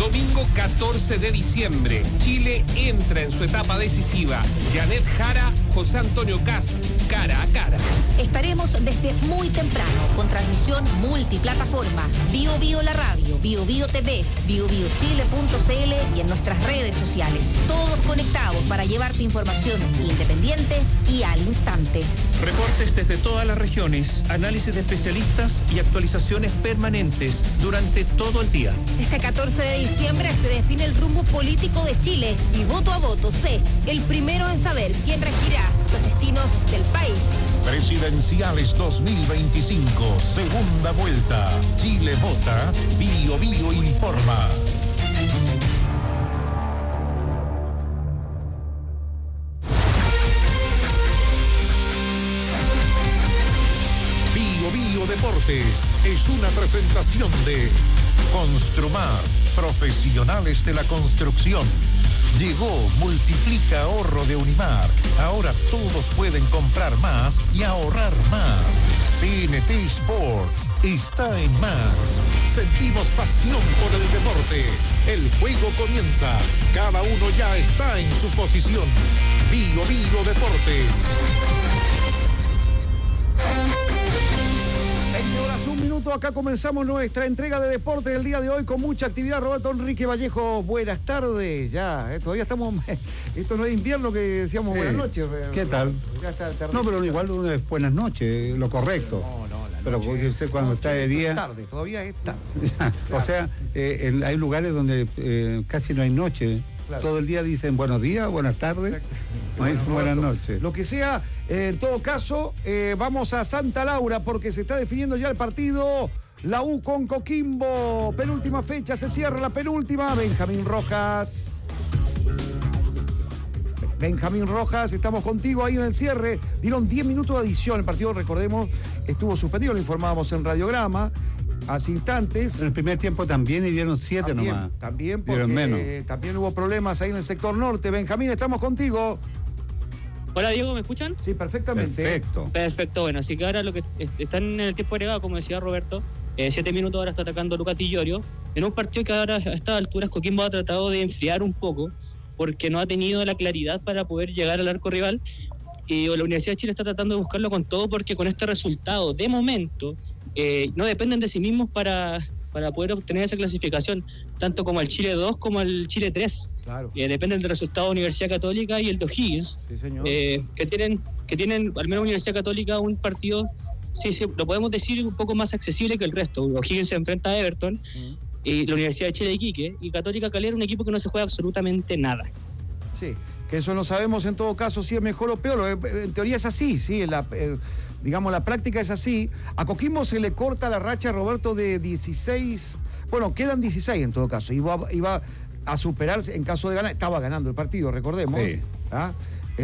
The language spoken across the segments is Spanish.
Domingo 14 de diciembre, Chile entra en su etapa decisiva. Janet Jara, José Antonio Cast, cara a cara. Estaremos desde muy temprano, con transmisión multiplataforma. Bio Bio la radio, Bio Bio TV, biobiochile.cl y en nuestras redes sociales. Todos conectados para llevarte información independiente y al instante. Reportes desde todas las regiones, análisis de especialistas y actualizaciones permanentes durante todo el día. Este 14 de diciembre se define el rumbo político de Chile y voto a voto sé, el primero en saber quién regirá los destinos del país. Presidenciales 2025, segunda vuelta. Chile vota, Bio Bio informa. Bio Bio Deportes es una presentación de Construmar, profesionales de la construcción. Llegó Multiplica Ahorro de Unimark. Ahora todos pueden comprar más y ahorrar más. TNT Sports está en Max. Sentimos pasión por el deporte. El juego comienza. Cada uno ya está en su posición. Bio Bio Deportes. 20 horas, un minuto, acá comenzamos nuestra entrega de deportes del día de hoy con mucha actividad. Roberto Enrique Vallejo, buenas tardes. Ya, todavía estamos, esto no es invierno que decíamos buenas noches. ¿Qué tal? Ya está No, pero igual uno es buenas noches, lo correcto. No, pero porque usted cuando está de día... Tarde, todavía es tarde. Claro. O sea, hay lugares donde casi no hay noche. Claro. Todo el día dicen buenos días, buenas tardes. Exacto. No dicen buenas noches. Lo que sea, en todo caso, vamos a Santa Laura porque se está definiendo ya el partido. La U con Coquimbo. Penúltima fecha, se cierra la penúltima. Benjamín Rojas, estamos contigo ahí en el cierre. Dieron 10 minutos de adición. El partido, recordemos, estuvo suspendido, lo informábamos en Radiograma. Hace instantes. En el primer tiempo también y dieron 7 nomás. También porque también hubo problemas ahí en el sector norte. Benjamín, estamos contigo. Hola Diego, ¿me escuchan? Sí, perfectamente. Perfecto, bueno, así que ahora lo que están en el tiempo agregado, como decía Roberto, 7 minutos ahora está atacando Lucas Tillorio, en un partido que ahora a estas alturas Coquimbo ha tratado de enfriar un poco, porque no ha tenido la claridad para poder llegar al arco rival, y la Universidad de Chile está tratando de buscarlo con todo, porque con este resultado, de momento, no dependen de sí mismos para poder obtener esa clasificación, tanto como el Chile 2 como el Chile 3. Claro. Dependen del resultado de Universidad Católica y el de O'Higgins, sí, señor. que tienen, al menos Universidad Católica, un partido, sí, lo podemos decir, un poco más accesible que el resto. O'Higgins se enfrenta a Everton, y la Universidad de Chile de Iquique, y Católica Calera, un equipo que no se juega absolutamente nada. Sí, que eso no sabemos en todo caso si es mejor o peor. En teoría es así, sí, digamos, la práctica es así. A Coquimbo se le corta la racha, Roberto, de 16. Bueno, quedan 16 en todo caso. Iba a superarse en caso de ganar. Estaba ganando el partido, recordemos. Sí. ¿Ah?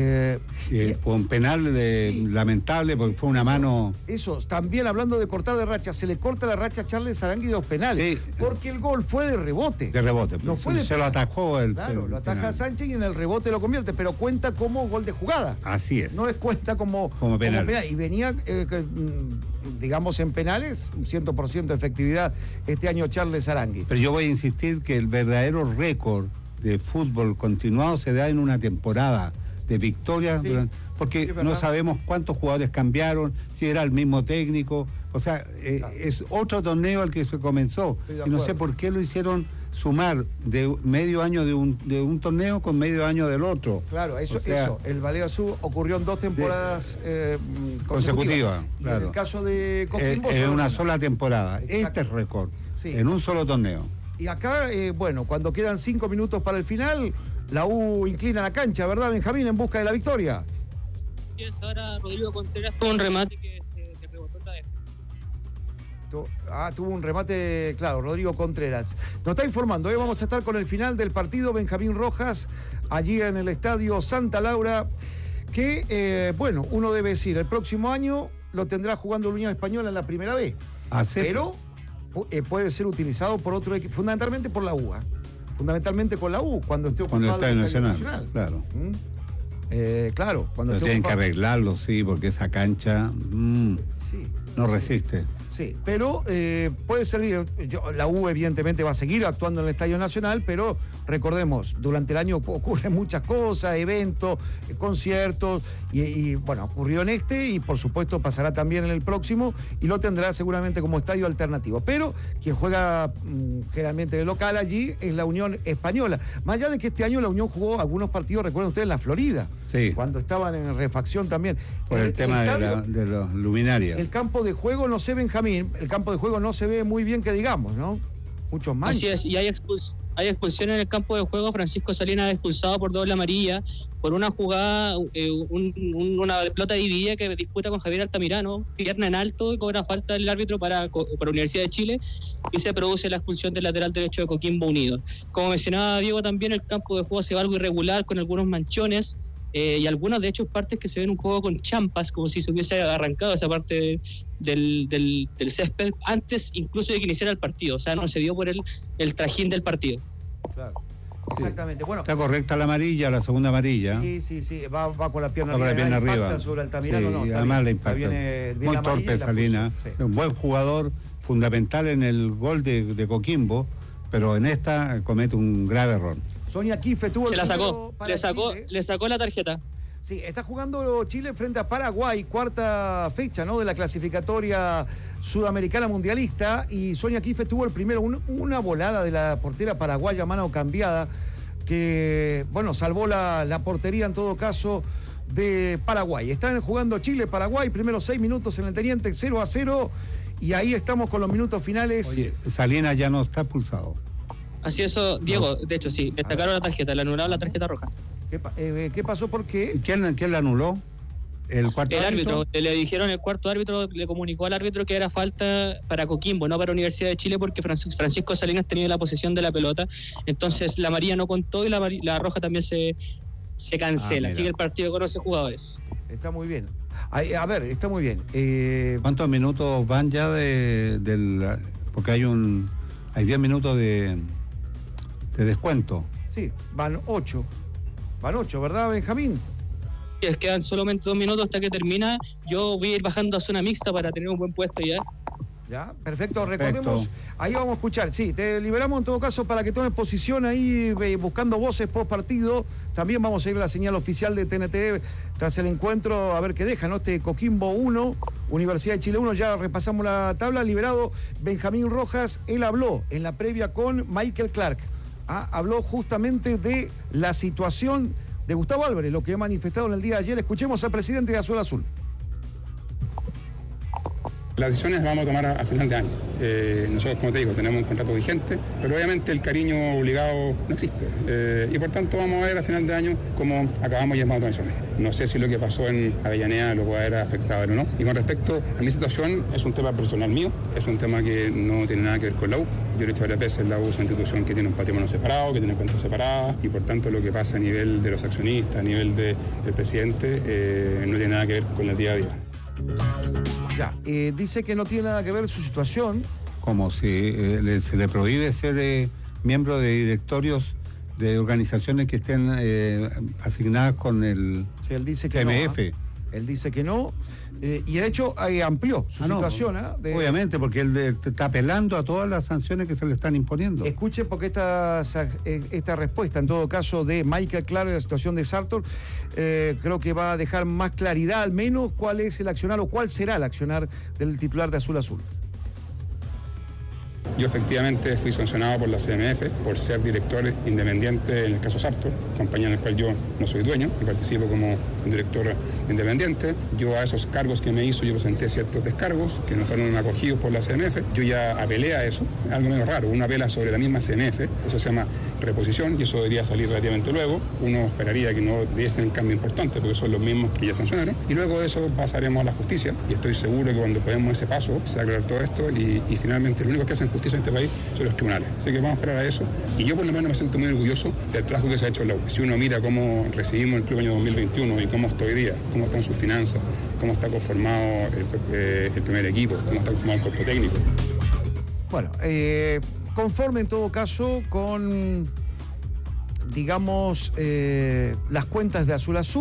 Fue un penal lamentable porque fue una mano. Eso, también hablando de cortar de racha, se le corta la racha a Charles Arangui de los penales. Sí. Porque el gol fue de rebote. No fue se lo atajó Claro, lo ataja Sánchez y en el rebote lo convierte, pero cuenta como gol de jugada. Así es. No es cuenta como penal. Y venía, digamos, en penales, 100% de efectividad este año Charles Arangui. Pero yo voy a insistir que el verdadero récord de fútbol continuado se da en una temporada de victorias, sí, porque no sabemos cuántos jugadores cambiaron, si era el mismo técnico, o sea, es otro torneo al que se comenzó, y no sé por qué lo hicieron sumar de medio año de un torneo con medio año del otro. Claro, eso, el Baleo Azul ocurrió en 2 temporadas consecutivas. Claro. Y en el caso de Coquimbo en una sola temporada. Exacto. Este es récord, sí, en un solo torneo. Y acá, cuando quedan 5 minutos para el final, la U inclina la cancha, ¿verdad, Benjamín, en busca de la victoria? Sí, ahora Rodrigo Contreras tuvo un remate que se rebotó otra vez. Tuvo un remate, claro, Rodrigo Contreras. Nos está informando, vamos a estar con el final del partido, Benjamín Rojas, allí en el estadio Santa Laura, que, uno debe decir, el próximo año lo tendrá jugando la Unión Española en la primera vez. Pero puede ser utilizado por otro equipo, fundamentalmente por la U, fundamentalmente con la U, cuando esté ocupado el Estadio Nacional. Claro. Claro, cuando pero tienen que arreglarlo, sí, porque esa cancha sí, no resiste. Sí, pero puede servir. La U evidentemente va a seguir actuando en el Estadio Nacional, pero recordemos, durante el año ocurren muchas cosas, eventos, conciertos, y bueno, ocurrió en este y por supuesto pasará también en el próximo y lo tendrá seguramente como estadio alternativo. Pero quien juega generalmente de local allí es la Unión Española. Más allá de que este año la Unión jugó algunos partidos, recuerden ustedes, en la Florida. Sí. Cuando estaban en refacción también. Por el tema de los luminarias. El campo de juego no se ve, Benjamín, el campo de juego no se ve muy bien que digamos, ¿no? Muchos más. Así es, y hay expulsión en el campo de juego. Francisco Salinas expulsado por doble amarilla por una jugada, una pelota dividida que disputa con Javier Altamirano, pierna en alto, y cobra falta el árbitro para Universidad de Chile, y se produce la expulsión del lateral derecho de Coquimbo Unido. Como mencionaba Diego, también el campo de juego se ve algo irregular, con algunos manchones, y algunas de hecho partes que se ven un poco con champas, como si se hubiese arrancado esa parte del césped antes incluso de que iniciara el partido. O sea, no se dio por el trajín del partido. Claro, exactamente. Bueno, está correcta la amarilla, la segunda amarilla. Sí, va con la pierna arriba. Con la pierna arriba. Sobre Altamirano, no, además le impacta. Viene muy torpe Salinas. Sí. Un buen jugador, fundamental en el gol de Coquimbo, pero en esta comete un grave error. Sonia Quife tuvo le sacó la tarjeta. Sí, está jugando Chile frente a Paraguay, cuarta fecha, ¿no?, de la clasificatoria sudamericana mundialista, y Sonia Quife tuvo el primero, una volada de la portera paraguaya, mano cambiada, que, bueno, salvó la portería en todo caso de Paraguay. Están jugando Chile-Paraguay, primeros 6 minutos en el Teniente, 0-0, y ahí estamos con los minutos finales. Oye, Salinas ya no está expulsado. Así eso, Diego, de hecho sí, le sacaron la tarjeta, le anularon la tarjeta roja. ¿Qué pasó? ¿Por qué? ¿Quién la anuló? ¿El cuarto árbitro? Le dijeron, el cuarto árbitro le comunicó al árbitro que era falta para Coquimbo, no para Universidad de Chile, porque Francisco Salinas tenía la posesión de la pelota. Entonces la amarilla no contó y la roja también se cancela. Así que el partido con 11 jugadores. Está muy bien. A ver, está muy bien. ¿Cuántos minutos van ya porque hay 10 minutos de descuento? Sí, van 8. Van 8, ¿verdad, Benjamín? Quedan solamente 2 minutos hasta que termina. Yo voy a ir bajando a zona mixta para tener un buen puesto ya. Ya, perfecto. Recordemos, ahí vamos a escuchar. Sí, te liberamos en todo caso para que tomes posición ahí buscando voces post partido. También vamos a ir a la señal oficial de TNT tras el encuentro, a ver qué deja, ¿no? Este Coquimbo 1, Universidad de Chile 1. Ya repasamos la tabla. Liberado Benjamín Rojas. Él habló en la previa con Michael Clark. Habló justamente de la situación de Gustavo Álvarez, lo que ha manifestado en el día de ayer. Escuchemos al presidente de Azul Azul. Las decisiones las vamos a tomar a final de año. Nosotros, como te digo, tenemos un contrato vigente, pero obviamente el cariño obligado no existe. Y por tanto vamos a ver a final de año cómo acabamos llamando decisiones. No sé si lo que pasó en Avellaneda lo puede haber afectado o no. Y con respecto a mi situación, es un tema personal mío, es un tema que no tiene nada que ver con la U. Yo lo he dicho varias veces, la U es una institución que tiene un patrimonio separado, que tiene cuentas separadas, y por tanto lo que pasa a nivel de los accionistas, a nivel del presidente, no tiene nada que ver con el día a día. Ya, dice que no tiene nada que ver su situación. Como si se le prohíbe ser miembro de directorios de organizaciones que estén asignadas con el él dice que CMF. No, él dice que no, y de hecho amplió su situación. Obviamente, porque él está apelando a todas las sanciones que se le están imponiendo. Escuche, porque esta respuesta, en todo caso, de Michael Clark de la situación de Sartor, creo que va a dejar más claridad, al menos, cuál es el accionar o cuál será el accionar del titular de Azul Azul. Yo efectivamente fui sancionado por la CMF por ser director independiente en el caso Sartor, compañía en la cual yo no soy dueño y participo como director independiente. Yo a esos cargos que me hizo, yo presenté ciertos descargos que no fueron acogidos por la CMF. Yo ya apelé a eso, algo medio raro, una apela sobre la misma CMF, eso se llama reposición y eso debería salir relativamente luego. Uno esperaría que no diesen un cambio importante porque son los mismos que ya sancionaron. Y luego de eso pasaremos a la justicia y estoy seguro que cuando podamos ese paso se va a aclarar todo esto y finalmente lo único que hacen justicia en este país son los tribunales. Así que vamos a esperar a eso. Y yo por lo menos me siento muy orgulloso del trabajo que se ha hecho en la U. Si uno mira cómo recibimos el club año 2021 y cómo está hoy día, cómo están sus finanzas, cómo está conformado el primer equipo, cómo está conformado el cuerpo técnico. Bueno, conforme en todo caso con, digamos, las cuentas de Azul Azul,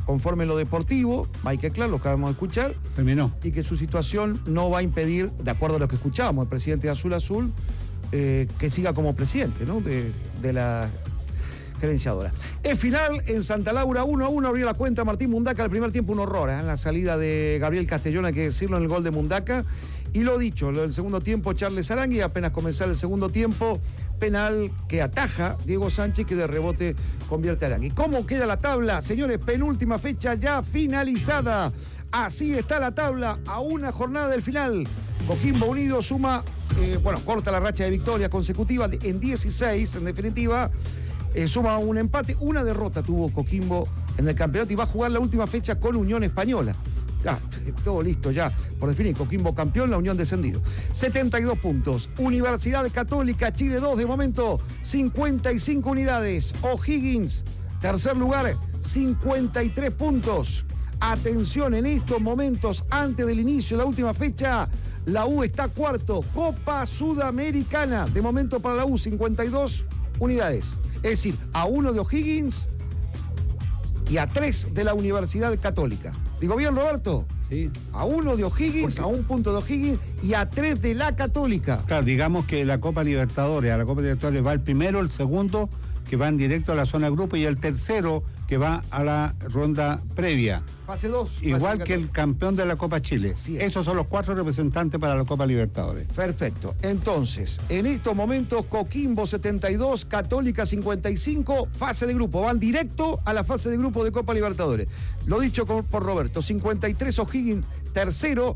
conforme en lo deportivo, Michael Clark, lo acabamos de escuchar. Terminó. Y que su situación no va a impedir, de acuerdo a lo que escuchábamos, el presidente de Azul Azul, que siga como presidente, ¿no? de la gerenciadora. Es final en Santa Laura, 1-1, abrió la cuenta Martín Mundaca. El primer tiempo un horror, en la salida de Gabriel Castellón, hay que decirlo, en el gol de Mundaca. Y lo dicho, lo del segundo tiempo, Charles Arangui, apenas comenzar el segundo tiempo, penal que ataja Diego Sánchez, que de rebote convierte a Arangui. ¿Cómo queda la tabla? Señores, penúltima fecha ya finalizada. Así está la tabla a una jornada del final. Coquimbo Unido suma, corta la racha de victorias consecutivas en 16, en definitiva. Suma un empate, una derrota tuvo Coquimbo en el campeonato y va a jugar la última fecha con Unión Española. Ya, todo listo ya, por definir. Coquimbo campeón, la Unión descendido. 72 puntos. Universidad Católica, Chile 2, de momento 55 unidades. O'Higgins, tercer lugar, 53 puntos. Atención, en estos momentos, antes del inicio de la última fecha, la U está cuarto. Copa Sudamericana, de momento para la U, 52 unidades. Es decir, a 1 de O'Higgins y a 3 de la Universidad Católica. ¿Digo bien, Roberto? Sí. A 1 de O'Higgins, a 1 punto de O'Higgins y a 3 de la Católica. Claro, digamos que la Copa Libertadores, a la Copa Libertadores va el primero, el segundo, que van directo a la zona grupo, y el tercero, que va a la ronda previa. Fase 2. Igual que el campeón de la Copa Chile. Sí, esos son los 4 representantes para la Copa Libertadores. Perfecto. Entonces, en estos momentos, Coquimbo 72, Católica 55, fase de grupo. Van directo a la fase de grupo de Copa Libertadores. Lo dicho por Roberto, 53 O'Higgins, tercero.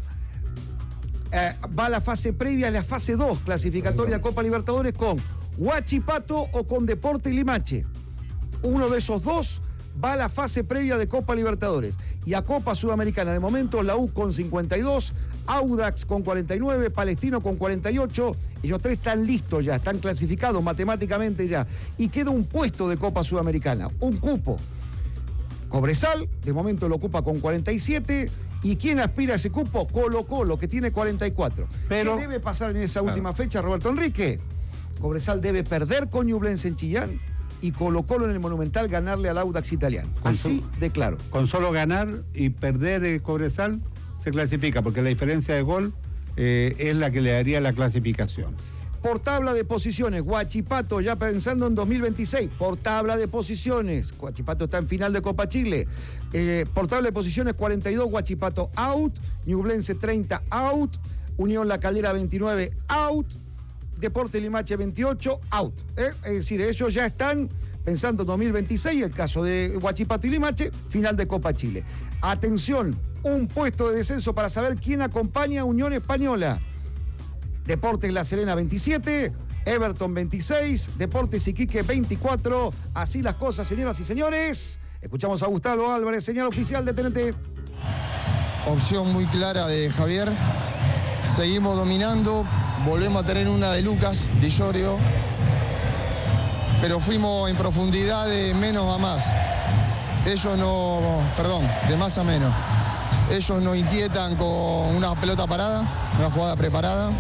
Va a la fase previa, a la fase 2, clasificatoria Copa Libertadores, con Huachipato o con Deportes Limache. Uno de esos dos va a la fase previa de Copa Libertadores. Y a Copa Sudamericana, de momento, la U con 52, Audax con 49, Palestino con 48. Ellos 3 están listos ya, están clasificados matemáticamente ya. Y queda un puesto de Copa Sudamericana, un cupo. Cobresal, de momento lo ocupa con 47. ¿Y quién aspira a ese cupo? Colo-Colo, que tiene 44. Pero, ¿qué debe pasar en esa última fecha, Roberto Enrique? Cobresal debe perder con Ñublense en Chillán y Colo-Colo en el Monumental ganarle al Audax italiano. Así de claro. Con solo ganar y perder Cobresal se clasifica, porque la diferencia de gol es la que le daría la clasificación. Por tabla de posiciones, Huachipato ya pensando en 2026. Por tabla de posiciones, Huachipato está en final de Copa Chile. Por tabla de posiciones, 42, Huachipato out, Ñublense 30 out, Unión La Calera 29 out, Deportes Limache 28 out. Es decir, ellos ya están pensando en 2026, el caso de Huachipato y Limache, final de Copa Chile. Atención, un puesto de descenso para saber quién acompaña a Unión Española. Deportes La Serena 27, Everton 26, Deportes Iquique 24. Así las cosas, señoras y señores. Escuchamos a Gustavo Álvarez, señal oficial de TNT. Opción muy clara de Javier. Seguimos dominando, volvemos a tener una de Lucas, Di Llorio, pero fuimos en profundidad de menos a más. Ellos de más a menos. Ellos nos inquietan con una pelota parada, una jugada preparada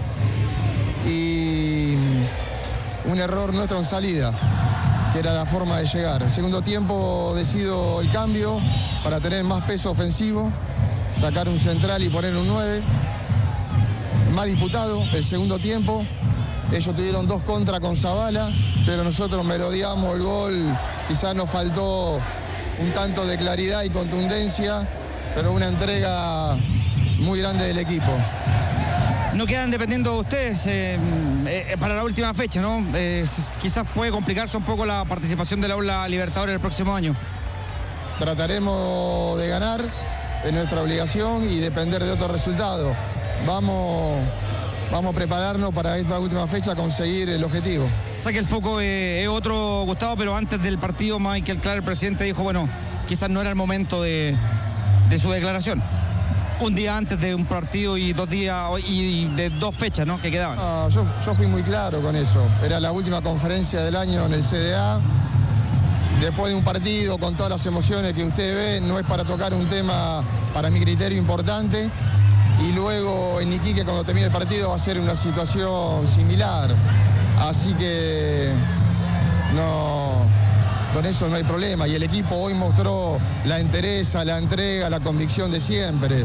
y un error nuestro en salida, que era la forma de llegar. Segundo tiempo decido el cambio para tener más peso ofensivo, sacar un central y poner un 9. Más disputado el segundo tiempo. Ellos tuvieron 2 contra con Zavala, pero nosotros merodeamos el gol. Quizás nos faltó un tanto de claridad y contundencia, pero una entrega muy grande del equipo. No quedan dependiendo de ustedes para la última fecha, ¿no? Quizás puede complicarse un poco la participación de la Aula Libertadores el próximo año. Trataremos de ganar, es nuestra obligación, y depender de otro resultado. Vamos a prepararnos para esta última fecha, conseguir el objetivo. Saque el foco es otro, Gustavo, pero antes del partido Michael Clark, el presidente, dijo, bueno, quizás no era el momento de su declaración. Un día antes de un partido y 2 días y de 2 fechas, ¿no?, que quedaban. Yo fui muy claro con eso. Era la última conferencia del año en el CDA. Después de un partido con todas las emociones que ustedes ven, no es para tocar un tema, para mi criterio, importante. Y luego en Iquique, cuando termine el partido, va a ser una situación similar. Así que con eso no hay problema. Y el equipo hoy mostró la entereza, la entrega, la convicción de siempre.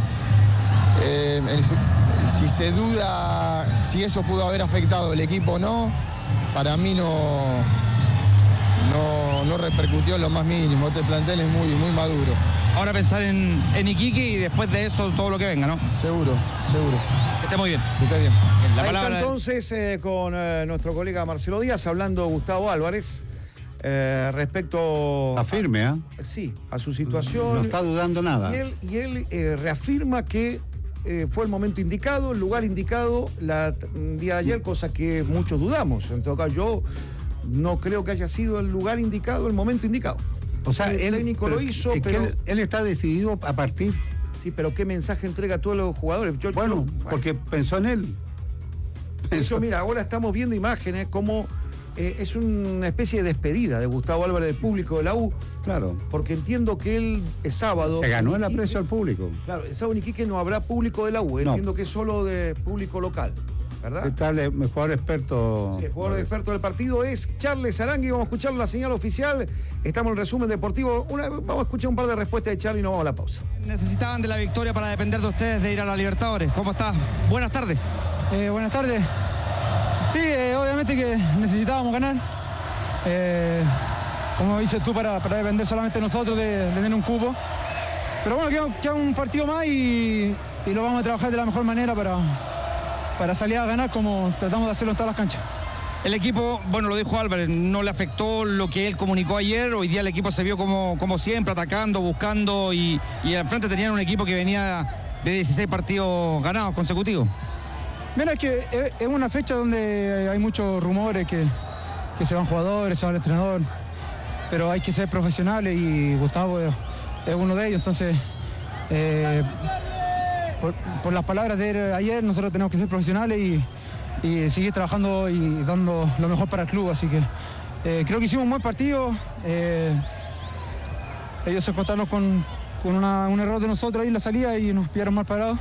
Si se duda si eso pudo haber afectado el equipo o no, para mí no repercutió en lo más mínimo. Este plantel es muy, muy maduro. Ahora pensar en Iquique y después de eso todo lo que venga, ¿no? Seguro. Que esté muy bien. Que esté bien. La Ahí palabra está entonces con nuestro colega Marcelo Díaz hablando Gustavo Álvarez respecto... Está firme, ¿eh? Sí, a su situación. No está dudando nada. Y él reafirma que fue el momento indicado, el lugar indicado el día de ayer, cosa que muchos dudamos. En todo caso, yo no creo que haya sido el lugar indicado, el momento indicado. O sea, el técnico lo hizo, pero... Él está decidido a partir. Sí, pero ¿qué mensaje entrega a todos los jugadores? Porque pensó en él. Mira, ahora estamos viendo imágenes como es una especie de despedida de Gustavo Álvarez del público de la U. Claro. Porque entiendo que el sábado... Se ganó el aprecio al público. Claro, el sábado en Iquique no habrá público de la U. Entiendo que es solo de público local, ¿verdad? ¿Qué tal el jugador experto? Sí, el jugador experto del partido es Charles Arangui. Vamos a escuchar la señal oficial. Estamos en el resumen deportivo. Vamos a escuchar un par de respuestas de Charlie y nos vamos a la pausa. Necesitaban de la victoria para depender de ustedes de ir a la Libertadores. ¿Cómo estás? Buenas tardes. Buenas tardes. Sí, obviamente que necesitábamos ganar. Como dices tú, para depender solamente de nosotros de tener un cupo. Pero bueno, queda un partido más y lo vamos a trabajar de la mejor manera para salir a ganar como tratamos de hacerlo en todas las canchas. El equipo, bueno, lo dijo Álvarez, no le afectó lo que él comunicó ayer. Hoy día el equipo se vio como siempre, atacando, buscando y al frente tenían un equipo que venía de 16 partidos ganados consecutivos. Mira, es que es una fecha donde hay muchos rumores que se van jugadores, se va el entrenador, pero hay que ser profesionales y Gustavo es uno de ellos. Entonces, por las palabras de él ayer, nosotros tenemos que ser profesionales y seguir trabajando y dando lo mejor para el club. Así que creo que hicimos un buen partido. Ellos se encontraron con un error de nosotros ahí en la salida y nos pillaron mal parados.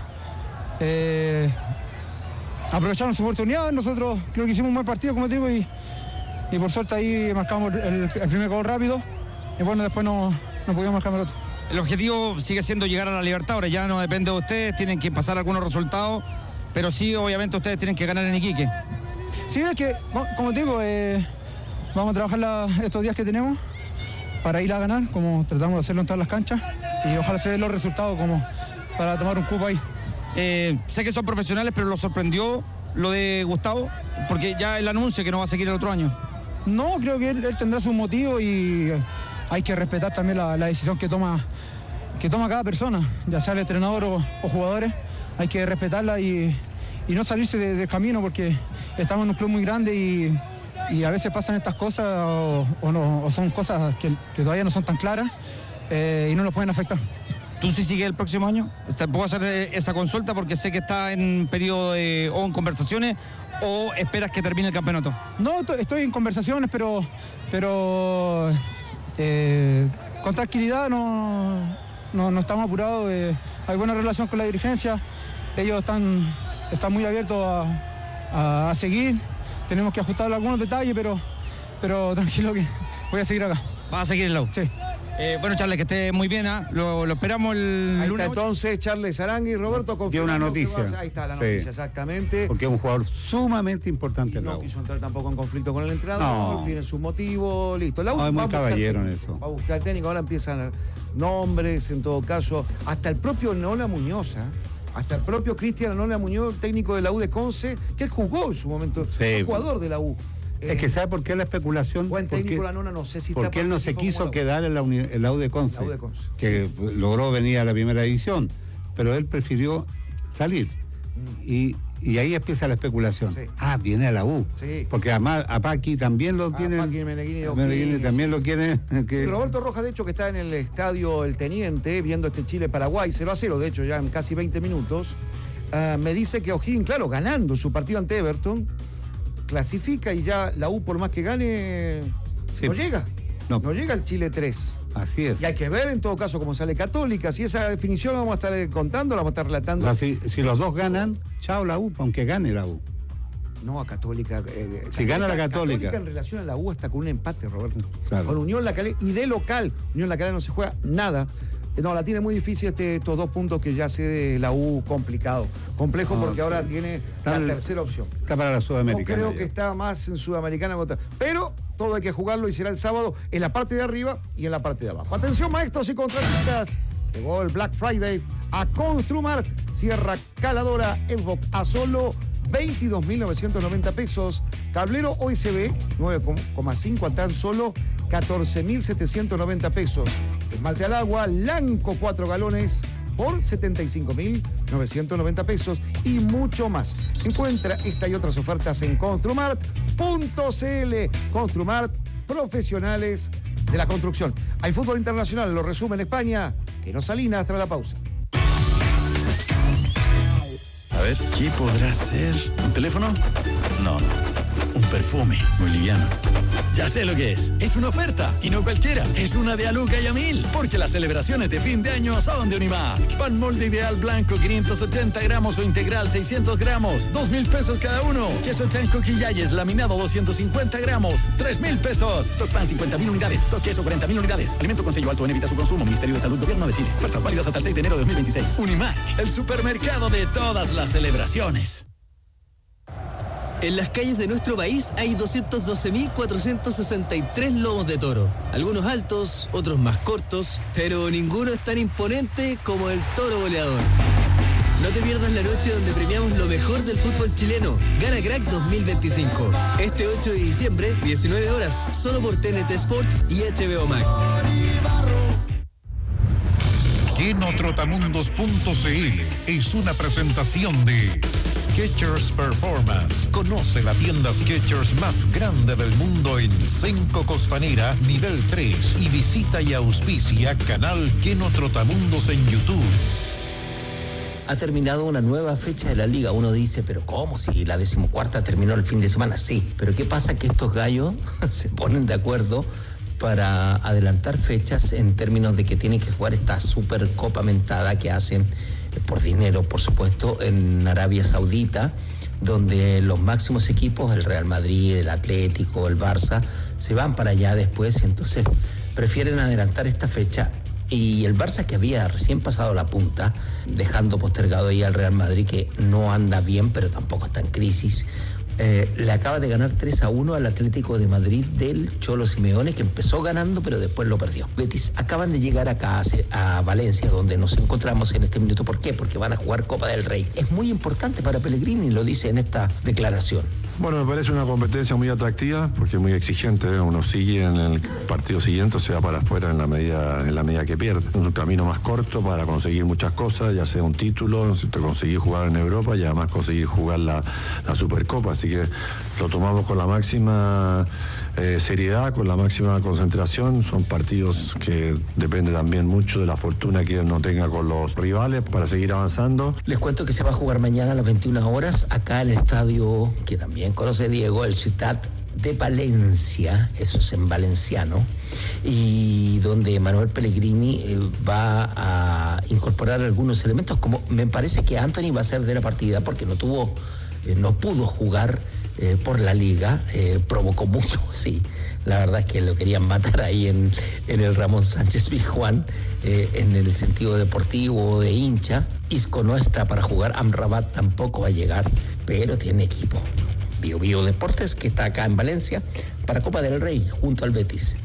Aprovecharon su oportunidad, nosotros creo que hicimos un buen partido, como te digo, y por suerte ahí marcamos el primer gol rápido y bueno, después no pudimos marcar el otro. El objetivo sigue siendo llegar a la Libertadores, ya no depende de ustedes, tienen que pasar algunos resultados, pero sí, obviamente ustedes tienen que ganar en Iquique. Sí, es que, como te digo, vamos a trabajar estos días que tenemos para ir a ganar, como tratamos de hacerlo en todas las canchas, y ojalá se den los resultados como para tomar un cupo ahí. Sé que son profesionales, pero ¿los sorprendió lo de Gustavo? Porque ya él anuncia que no va a seguir el otro año. No, creo que él tendrá su motivo y hay que respetar también la decisión que toma cada persona, ya sea el entrenador o jugadores. Hay que respetarla y no salirse del camino porque estamos en un club muy grande y a veces pasan estas cosas o son cosas que todavía no son tan claras y no nos pueden afectar. ¿Tú sí sigues el próximo año? ¿Puedo hacer esa consulta porque sé que está en periodo o en conversaciones o esperas que termine el campeonato? No, estoy en conversaciones, pero con tranquilidad no estamos apurados. Hay buena relación con la dirigencia. Ellos están muy abiertos a seguir. Tenemos que ajustar algunos detalles, pero tranquilo que voy a seguir acá. ¿Vas a seguir el lado? Sí. Bueno, Charles, que esté muy bien, ¿eh? Lo esperamos el ahí lunes. Está entonces Charles Arangui y Roberto dio una noticia. Ahí está la noticia, exactamente. Porque es un jugador sumamente importante. No quiso entrar tampoco en conflicto con el entrenador, tiene sus motivos, listo. Es muy caballero en eso. Va a buscar técnico, ahora empiezan nombres, en todo caso. Hasta el propio Nola Muñoz, hasta el propio Cristian Nola Muñoz, técnico de la U de Conce, que él jugó en su momento, jugador de la U. Es que ¿sabe por qué la especulación? Buen técnico la Nona, no sé si porque él no se quiso quedar en la U de Conce, que logró venir a la primera división, pero él prefirió salir. Y ahí empieza la especulación. Viene a la U. Sí. Porque además a Paqui también lo tienen. Paqui Meneghini también lo quieren. Roberto Rojas, de hecho, que está en el estadio El Teniente, viendo este Chile-Paraguay, 0-0, de hecho, ya en casi 20 minutos, me dice que O'Higgins, claro, ganando su partido ante Everton, clasifica y ya la U, por más que gane, no llega. No llega al Chile 3. Así es. Y hay que ver en todo caso cómo sale Católica. Si esa definición la vamos a estar contando, la vamos a estar relatando. Si los dos ganan, chao la U, aunque gane la U. No, a Católica. Si gana la Católica. En relación a la U está con un empate, Roberto. Claro. Con Unión La Calera. Y de local, Unión La Calera no se juega nada. No, la tiene muy difícil estos 2 puntos que ya cede la U complejo porque ahora tiene la tercera opción. Está para la Sudamericana. No creo que está más en Sudamericana que otra. Pero todo hay que jugarlo y será el sábado en la parte de arriba y en la parte de abajo. Atención, maestros y contratistas. Llegó el Black Friday a Construmart. Sierra Caladora Xbox a solo 22.990 pesos. Tablero OSB 9,5 a tan solo 14.790 pesos. Esmalte al agua Lanco 4 galones por 75.990 pesos y mucho más. Encuentra esta y otras ofertas en Construmart.cl. Construmart, profesionales de la construcción. Hay fútbol internacional, lo resume en España. Que no Salinas tras la pausa. A ver, ¿qué podrá ser? ¿Un teléfono? No. Un perfume, muy liviano. Ya sé lo que es. Es una oferta, y no cualquiera. Es una de Aluca y a 1000, porque las celebraciones de fin de año son de Unimark. Pan molde ideal blanco, 580 gramos o integral, 600 gramos, 2.000 pesos cada uno. Queso Chanco Quillayes, laminado, 250 gramos, 3.000 pesos. Stock pan, 50.000 unidades. Stock queso, 40.000 unidades. Alimento con sello alto en evita su consumo. Ministerio de Salud, Gobierno de Chile. Ofertas válidas hasta el 6 de enero de 2026. Unimark, el supermercado de todas las celebraciones. En las calles de nuestro país hay 212.463 lomos de toro. Algunos altos, otros más cortos, pero ninguno es tan imponente como el toro goleador. No te pierdas la noche donde premiamos lo mejor del fútbol chileno. Gana Crack 2025. Este 8 de diciembre, 19 horas, solo por TNT Sports y HBO Max. Kenotrotamundos.cl es una presentación de Skechers Performance. Conoce la tienda Skechers más grande del mundo en Cenco Costanera, nivel 3. Y visita y auspicia canal Kenotrotamundos en YouTube. Ha terminado una nueva fecha de la liga. Uno dice, pero ¿cómo? Si la 14ª terminó el fin de semana. Sí, pero ¿qué pasa? Que estos gallos se ponen de acuerdo para adelantar fechas en términos de que tienen que jugar esta supercopa mentada que hacen por dinero, por supuesto, en Arabia Saudita, donde los máximos equipos, el Real Madrid, el Atlético, el Barça, se van para allá después, entonces prefieren adelantar esta fecha. Y el Barça, que había recién pasado la punta, dejando postergado ahí al Real Madrid, que no anda bien, pero tampoco está en crisis, le acaba de ganar 3-1 al Atlético de Madrid del Cholo Simeone, que empezó ganando pero después lo perdió. Betis acaban de llegar acá a Valencia, donde nos encontramos en este minuto. ¿Por qué? Porque van a jugar Copa del Rey. Es muy importante para Pellegrini, lo dice en esta declaración. Bueno, me parece una competencia muy atractiva porque es muy exigente. Uno sigue en el partido siguiente, se va para afuera en la medida que pierde. Es un camino más corto para conseguir muchas cosas, ya sea un título, conseguir jugar en Europa y además conseguir jugar la Supercopa. Así que lo tomamos con la máxima seriedad, con la máxima concentración. Son partidos que depende también mucho de la fortuna que uno tenga con los rivales para seguir avanzando. Les cuento que se va a jugar mañana a las 21 horas acá en el estadio que también conoce Diego, el Ciutat de Valencia, eso es en valenciano, y donde Manuel Pellegrini va a incorporar algunos elementos, como me parece que Anthony va a ser de la partida porque no pudo jugar por la liga, provocó mucho, sí. La verdad es que lo querían matar ahí en el Ramón Sánchez Pizjuán, en el sentido deportivo de hincha. Isco no está para jugar, Amrabat tampoco va a llegar, pero tiene equipo. Bio Deportes, que está acá en Valencia, para Copa del Rey, junto al Betis.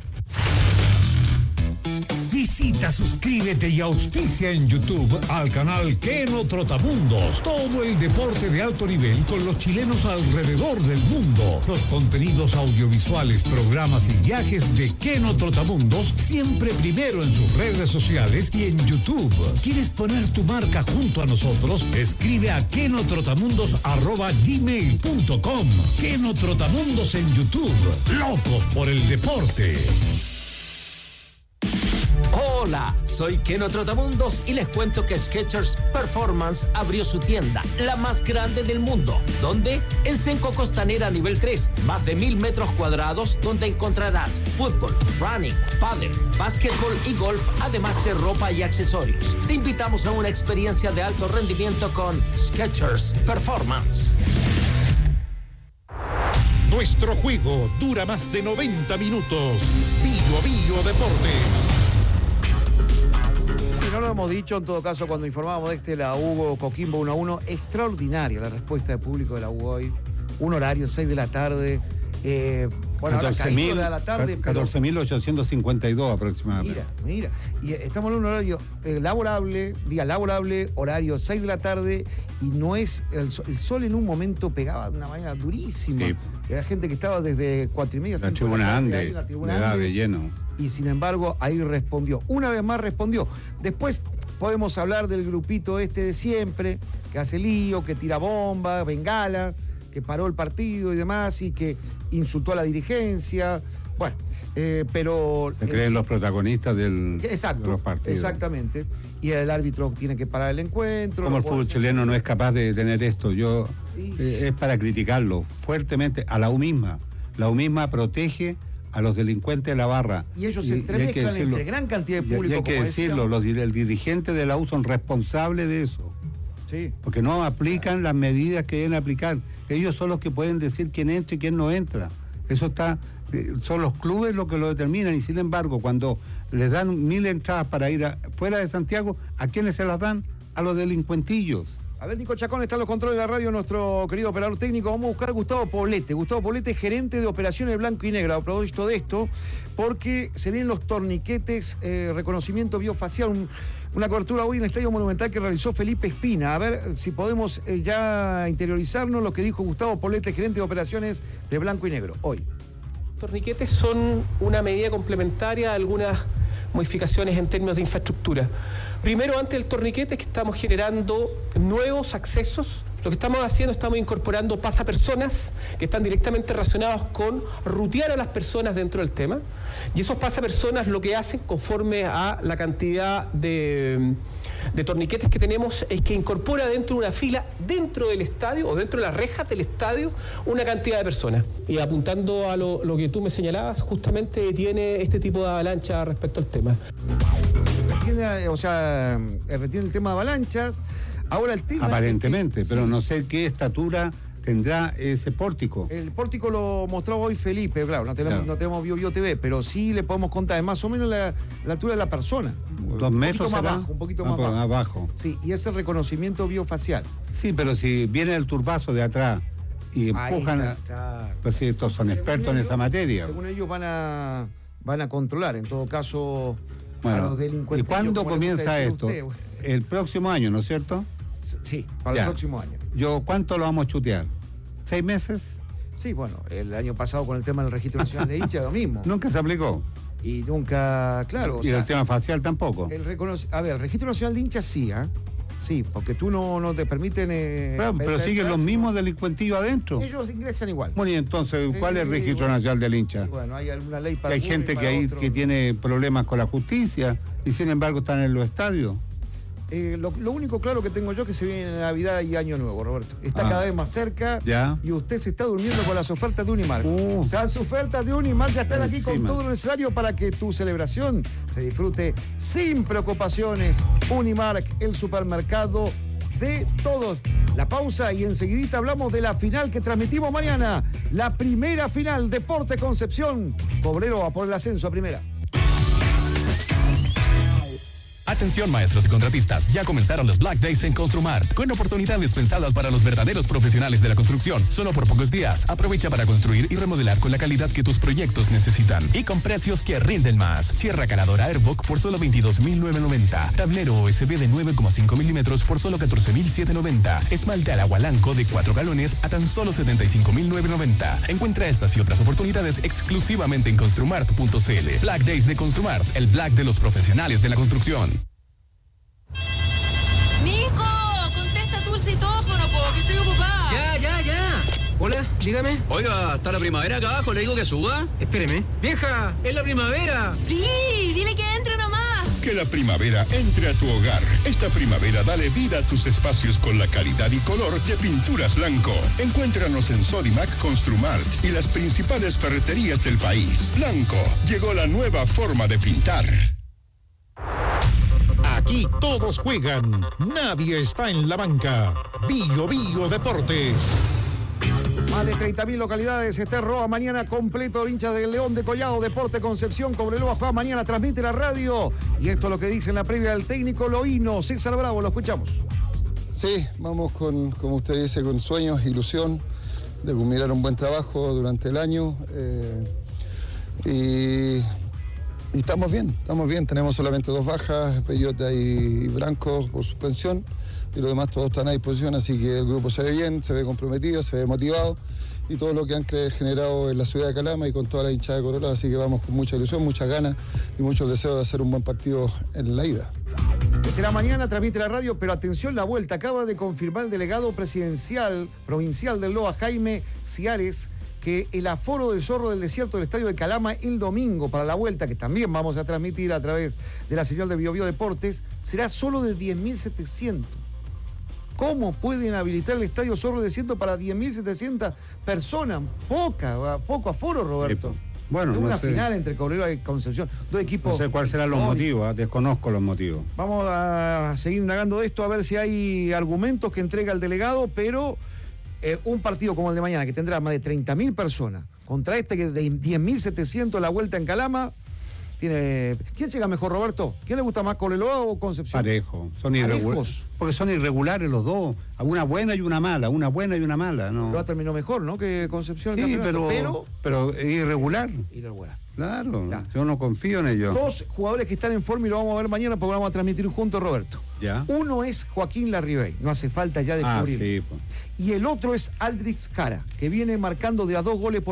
Visita, suscríbete y auspicia en YouTube al canal Keno Trotamundos. Todo el deporte de alto nivel con los chilenos alrededor del mundo. Los contenidos audiovisuales, programas y viajes de Keno Trotamundos siempre primero en sus redes sociales y en YouTube. ¿Quieres poner tu marca junto a nosotros? Escribe a kenotrotamundos@gmail.com. Keno Trotamundos en YouTube. Locos por el deporte. Hola, soy Keno Trotamundos y les cuento que Skechers Performance abrió su tienda, la más grande del mundo. ¿Dónde? En Cenco Costanera nivel 3, más de 1000 metros cuadrados, donde encontrarás fútbol, running, pádel, básquetbol y golf, además de ropa y accesorios. Te invitamos a una experiencia de alto rendimiento con Skechers Performance. Nuestro juego dura más de 90 minutos. Bio Deportes. Si no lo hemos dicho, en todo caso, cuando informábamos de la UBO Coquimbo 1-1, extraordinaria la respuesta del público de la UBO hoy. Un horario, 6 de la tarde. Bueno, 14.000 de la tarde. 14.852 aproximadamente. Mira. Y estamos en un horario día laborable, horario 6 de la tarde, y no es. El sol en un momento pegaba de una manera durísima. Sí. Había gente que estaba desde 4:30, 5 la tribuna Ande, de lleno. Y sin embargo, ahí respondió. Una vez más respondió. Después podemos hablar del grupito de siempre, que hace lío, que tira bomba, bengala, que paró el partido y demás, y que insultó a la dirigencia. Bueno, pero... Se creen los protagonistas de los partidos. Exactamente. Y el árbitro tiene que parar el encuentro. Como el fútbol chileno no es capaz de tener esto. Es para criticarlo fuertemente a la U misma. La U misma protege a los delincuentes de la barra. Y ellos se entremezclan entre gran cantidad de público. Y hay que decirlo, el dirigente de la U son responsables de eso. Sí. Porque no aplican las medidas que deben aplicar. Ellos son los que pueden decir quién entra y quién no entra. Eso está, son los clubes los que lo determinan, y sin embargo, cuando les dan 1.000 entradas para ir fuera de Santiago, ¿a quiénes se las dan? A los delincuentillos. A ver, Nico Chacón está en los controles de la radio, nuestro querido operador técnico. Vamos a buscar a Gustavo Poblete. Gustavo Poblete, gerente de operaciones blanco y negro. A propósito de esto, porque se vienen los torniquetes, reconocimiento biofacial, una cobertura hoy en el Estadio Monumental que realizó Felipe Espina. A ver si podemos ya interiorizarnos lo que dijo Gustavo Poblete, gerente de operaciones de blanco y negro, hoy. Torniquetes son una medida complementaria a algunas modificaciones en términos de infraestructura. Primero, antes del torniquete, es que estamos generando nuevos accesos. Lo que estamos haciendo, estamos incorporando pasapersonas que están directamente relacionados con rutear a las personas dentro del tema. Y esos pasapersonas lo que hacen, conforme a la cantidad de torniquetes que tenemos, es que incorpora dentro de una fila, dentro del estadio o dentro de las rejas del estadio, una cantidad de personas. Y apuntando a lo que tú me señalabas, justamente tiene este tipo de avalancha respecto al tema. Retiene el tema de avalanchas. Ahora el tema aparentemente, pero no sé qué estatura tendrá ese pórtico. El pórtico lo mostró hoy Felipe, claro, no tenemos Bio TV, pero sí le podemos contar, es más o menos la altura de la persona. 2 metros un poquito más abajo. Sí, y es el reconocimiento biofacial. Sí, pero si viene el turbazo de atrás y empujan, pues sí, estos son expertos en esa materia. Según ellos van a controlar, en todo caso, a los delincuentes. ¿Y cuándo comienza esto? El próximo año, ¿no es cierto? Sí, para el próximo año. ¿Cuánto lo vamos a chutear? ¿6 meses? Sí, bueno, el año pasado con el tema del Registro Nacional de Hinchas, lo mismo. Nunca se aplicó. Y nunca, claro. Y el tema facial tampoco. El Registro Nacional de Hinchas sí, Sí, porque tú no te permiten... pero siguen los mismos delincuentillos adentro. Ellos ingresan igual. Bueno, y entonces, ¿cuál es el Registro Nacional del Hincha? Bueno, hay alguna ley para... Hay gente que tiene problemas con la justicia y sin embargo están en los estadios. Lo único claro que tengo yo es que se viene Navidad y Año Nuevo, Roberto. Está cada vez más cerca. Ya. Y usted se está durmiendo con las ofertas de Unimark. Las ofertas de Unimark ya están aquí con todo lo necesario para que tu celebración se disfrute sin preocupaciones. Unimark, el supermercado de todos. La pausa y enseguidita hablamos de la final que transmitimos mañana. La primera final, Deportes Concepción. Cobrero va por el ascenso a primera. Atención maestros y contratistas, ya comenzaron los Black Days en Construmart, con oportunidades pensadas para los verdaderos profesionales de la construcción. Solo por pocos días, aprovecha para construir y remodelar con la calidad que tus proyectos necesitan y con precios que rinden más. Sierra caladora Airboc por solo 22.990, tablero OSB de 9,5 milímetros por solo 14.790, esmalte al agua Lanco de 4 galones a tan solo 75.990. Encuentra estas y otras oportunidades exclusivamente en construmart.cl. Black Days de Construmart, el Black de los profesionales de la construcción. ¡Nico! Contesta tú el citófono, que estoy ocupada. Ya. Hola, dígame. Oiga, ¿está la primavera acá abajo? ¿Le digo que suba? Espéreme. ¡Vieja! ¡Es la primavera! Sí, dile que entre nomás. Que la primavera entre a tu hogar. Esta primavera dale vida a tus espacios con la calidad y color de Pinturas Blanco. Encuéntranos en Sodimac Construmart y las principales ferreterías del país. Blanco, llegó la nueva forma de pintar. Aquí todos juegan, nadie está en la banca. Bio Deportes. Más de 30.000 localidades está en Roa mañana completo. Hinchas del León de Collado, Deporte Concepción, Cobreloa juega mañana, transmite la radio. Y esto es lo que dice en la previa del técnico Loíno, César Bravo, lo escuchamos. Sí, vamos con, como usted dice, con sueños, ilusión de culminar un buen trabajo durante el año. Y estamos bien, tenemos solamente 2 bajas, Peyota y Branco por suspensión, y los demás todos están a disposición, así que el grupo se ve bien, se ve comprometido, se ve motivado, y todo lo que han generado en la ciudad de Calama y con toda la hinchada de Cobreloa, así que vamos con mucha ilusión, muchas ganas y muchos deseos de hacer un buen partido en la ida. Será mañana, transmite la radio, pero atención la vuelta, acaba de confirmar el delegado provincial del LOA, Jaime Ciares, que el aforo del Zorro del Desierto del Estadio de Calama el domingo para la vuelta, que también vamos a transmitir a través de la señal de Biobío Deportes, será solo de 10.700. ¿Cómo pueden habilitar el Estadio Zorro del Desierto para 10.700 personas? Poco aforo, Roberto. Bueno, es una sé. Final entre Cobreloa y Concepción. 2 equipos. No sé cuáles serán los motivos, desconozco los motivos. Vamos a seguir indagando de esto, a ver si hay argumentos que entrega el delegado, pero un partido como el de mañana, que tendrá más de 30.000 personas, contra este que de 10.700 la vuelta en Calama, ¿quién llega mejor, Roberto? ¿Quién le gusta más, Cobreloa o Concepción? Parejo, son irregulares. Porque son irregulares los dos, una buena y una mala, ¿no? Cobreloa terminó mejor, ¿no? Que Concepción. Sí, pero irregular. Irregular. Claro, yo no confío en ellos. 2 jugadores que están en forma y lo vamos a ver mañana porque lo vamos a transmitir juntos, Roberto. Ya. Uno es Joaquín Larribey, no hace falta ya descubrirlo. Sí, pues. Y el otro es Aldrich Jara, que viene marcando de a 2 goles por